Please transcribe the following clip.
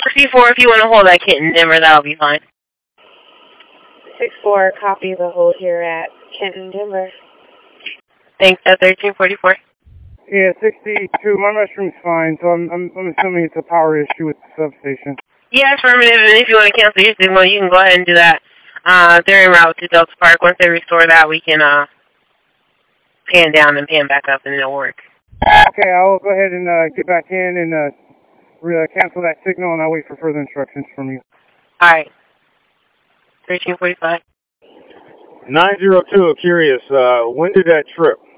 C4, if you want to hold that Kenton Denver, that'll be fine. 6-4, copy the hold here at Kenton Denver. Thanks, at 1344. Yeah, 62. My restroom's fine, so I'm assuming it's a power issue with the substation. Yeah, affirmative, and if you want to cancel your signal, you can go ahead and do that. They're en route to Delta Park. Once they restore that, we can pan down and pan back up, and it'll work. Okay, I'll go ahead and get back in and cancel that signal, and I'll wait for further instructions from you. All right. 1345. 902, curious, when did that trip?